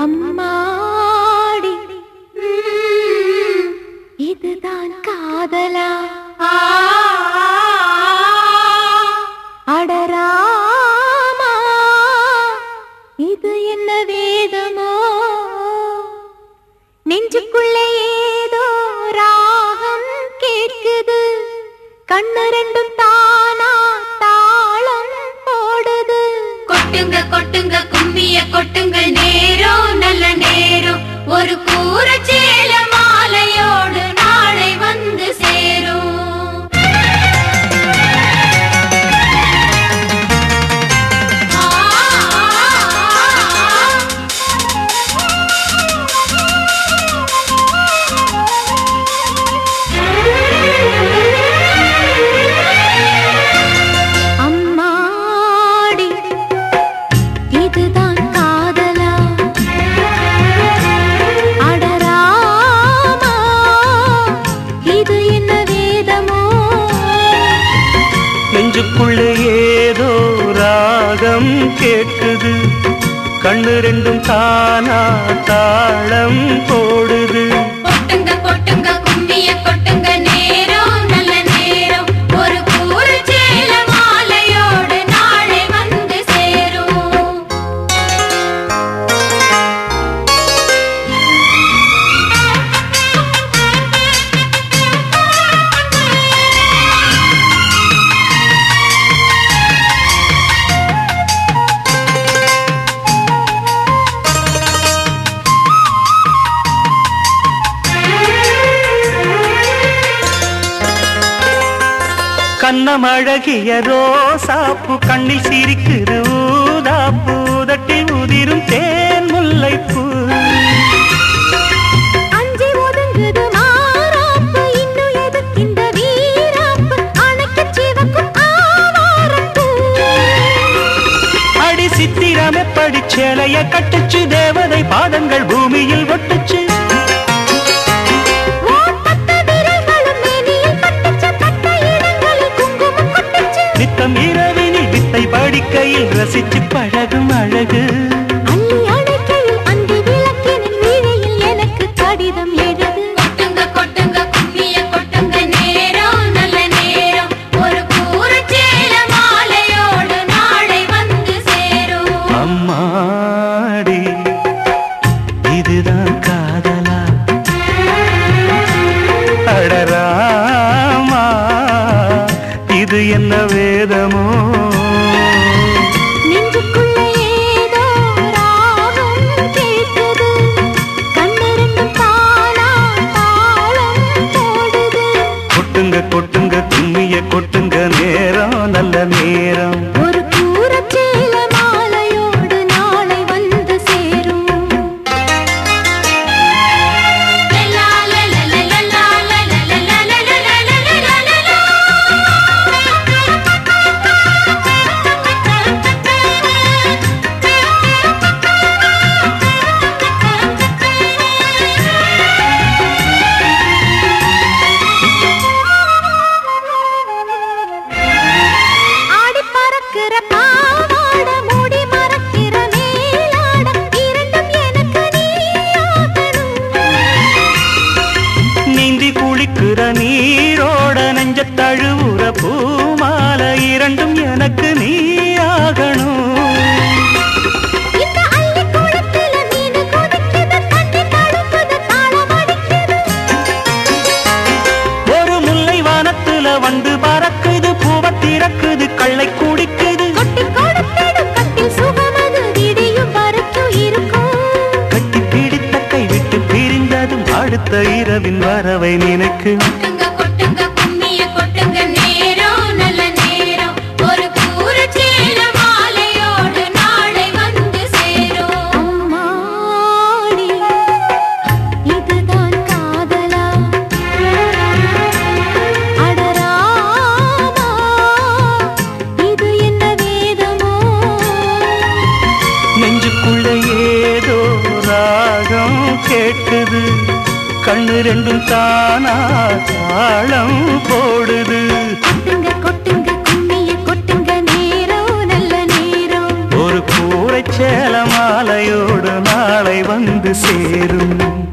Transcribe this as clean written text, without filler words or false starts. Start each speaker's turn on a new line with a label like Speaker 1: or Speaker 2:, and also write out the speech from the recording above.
Speaker 1: அம்மாடி இதுதான் காதலா அடராமா இது என்ன வேதமோ நெஞ்சுக்குள்ளே ஏதோ ராகம் கேட்குது கண்ணு ரெண்டும் தானா தாளம் போடுது
Speaker 2: கொட்டுங்க கொட்டுங்க கும்மிய கொட்டுங்க நேரம் நல்ல நேரம் ஒரு கூரச்சேல மாலையோடு நாளை வந்து சேரும்
Speaker 3: நெஞ்சுக்குள்ளே ஏதோ ராகம் கேட்குது கண்ணு ரெண்டும் தானா தாளம் போடுது
Speaker 2: கொட்டுங்க கொட்டுங்க கும்மிய கொட்டுங்க நேரம் நல்ல நேரம் ஒரு கூரச்சேல மாலையோடு நாளை வந்து சேரும்
Speaker 3: கண்ணமழகிய ரோசாப்பு கண்ணில் சிரிக்குது ஊதாப்பு உதட்டில் உதிரும் தேன் முல்லைப்பூ
Speaker 1: அஞ்சி ஒதுங்குது மாறாப்பு இன்னும் எதுக்கு இந்த வீராப்பு அணைக்கு சிவக்கும் ஆவாரப்பூ
Speaker 3: அடி சித்திரம் எப்படி சேலைய கட்டுச்சு தேவதை பாதங்கள் பூமியில் ஒட்டுச்சு நித்தம் இரவினில் வித்தை படிக்கையில் ரசிச்சு பழகும் அழகு
Speaker 1: அள்ளி அணைக்கையில் அந்தி விளக்கினின் வீழையில் எனக்கு கடிதம் எழுது
Speaker 2: கொட்டுங்க கொட்டுங்க கும்மிய கொட்டுங்க நேரம் நல்ல நேரம் ஒரு கூரச்சேல மாலையோடு நாளை வந்து சேரும்
Speaker 3: அம்மாடி இதுதான் காதலா அடராமா இது என்ன வேதமோ
Speaker 1: நெஞ்சுக்குள்ளே ஏதோ ராகம் கேட்குது கண்ணு ரெண்டும் தானா தாளம் போடுது
Speaker 3: கொட்டுங்க கொட்டுங்க கும்மிய கொட்டுங்க நேரம் நல்ல நேரம்
Speaker 1: ஒரு கூரச்சேல மாலையோடு நாளை வந்து சேரும்
Speaker 2: லலா லலா லலா லலா லலா
Speaker 1: ஆடி பறக்கிற பாவாட மூடி மறக்கிற மேலாட இரண்டும் எனக்கு நீயாகணும்
Speaker 3: நீந்தி குளிக்கிற நீரோட நெஞ்ச தழுவுற பூமாலை இரண்டும் எனக்கு நீ ஆகணும்
Speaker 1: இந்த அள்ளி குளத்தில மீனு கொதிக்குது தண்ணி தழுக்குது தாளம் அடிக்குது
Speaker 3: ஒரு முல்லை வானத்துல வந்து பறக்குது பூவ திறக்குது கள்ளை குடிக்குது
Speaker 1: கொட்டி கொடுத்திடு கட்டில் சுகமது விடியும் வரைக்கும் இருக்கும்
Speaker 3: கட்டி பிடித்த கை விட்டு பிரிந்ததும் அடுத்த இரவின் வரவை நினைக்கு
Speaker 2: கொட்டுங்க கொட்டுங்க கும்மிய கொட்டுங்க நேரம் நல்ல நேரம் ஒரு கூரச்சேல மாலையோடு நாளை வந்து சேரும்
Speaker 1: அம்மாடி இதுதான் காதலா அடராமா இது என்ன வேதமோ
Speaker 3: நெஞ்சுக்குள்ள ஏதோ ராகம் கேட்குது கண்ணு ரெண்டும் தானா தாளம் போடுது
Speaker 1: கொட்டுங்க கொட்டுங்க கும்மிய கொட்டுங்க நேரம் நல்ல நேரம்
Speaker 3: ஒரு கூரைச்சேல மாலையோடு நாளை வந்து வந்து சேரும்.